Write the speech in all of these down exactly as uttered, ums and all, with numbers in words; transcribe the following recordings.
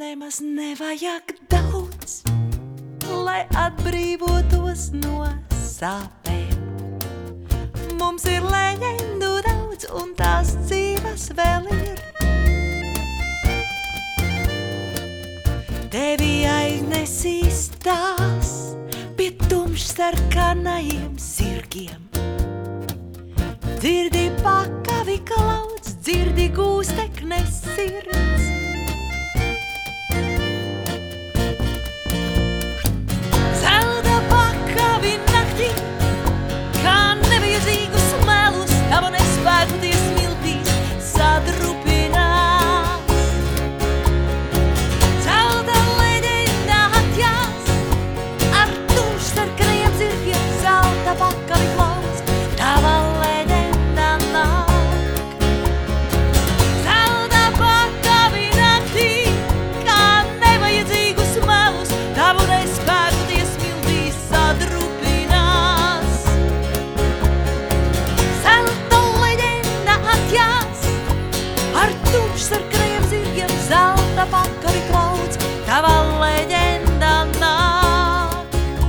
Nemaz nevajag daudz, lai atbrīvotos no sāpēm. Mums ir leģendu daudz, un tās dzīvas vēl ir. Tevi aiznesīs tās pie tumšsarkanajiem zirgiem. Dzirdi pakavi klauds, dzirdi gūsteknes sirds. Zelta pakavi naktī, kā nevajadzīgus melus, tavu nespēku tie smiltīs sadrupinās. Zelta leģenda atjās ar tumšsarkanajiem zirgiem, zelta pakavi klauds, tava leģenda nāk. Zelta pakavi naktī, kā nevajadzīgus melus, tavu nespēku tie smiltīs sadrupinās. Zelta leģenda atjās ar tumšsarkanajiem zirgiem, zelta pakavi klauds, tava leģenda nāk.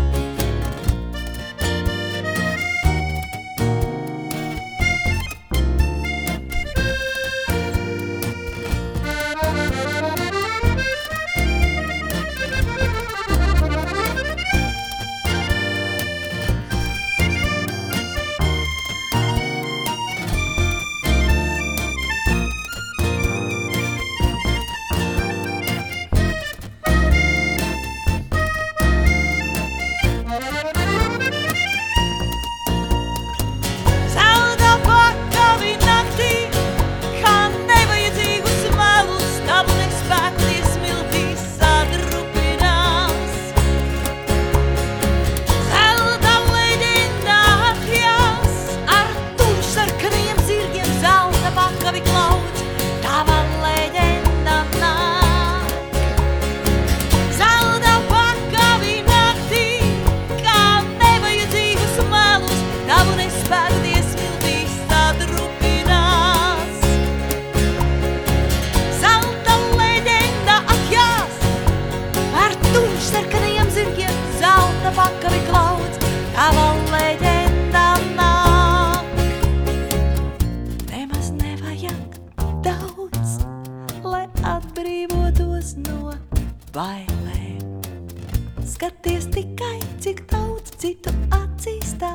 Zelta pakavi naktī, kā nevajadzīgus melus, tavu nespēku tie smiltīs sadrupinās. Zelta leģenda atjās ar tumšsarkanajiem zirgiem, zelta pakavi klauds, tava leģenda nāk. Zelta pakavi naktī, kā nevajadzīgus melus, tavu nespēku tie smiltīs sadrupinās. Zelta leģenda atjās ar tumšsarkanajiem zirgiem, zelta pakavi klauds, tava leģenda nāk. Nemaz nevajag daudz, lai atbrīvotos no bailēm. Skaties tikai, cik daudz citu acīs tā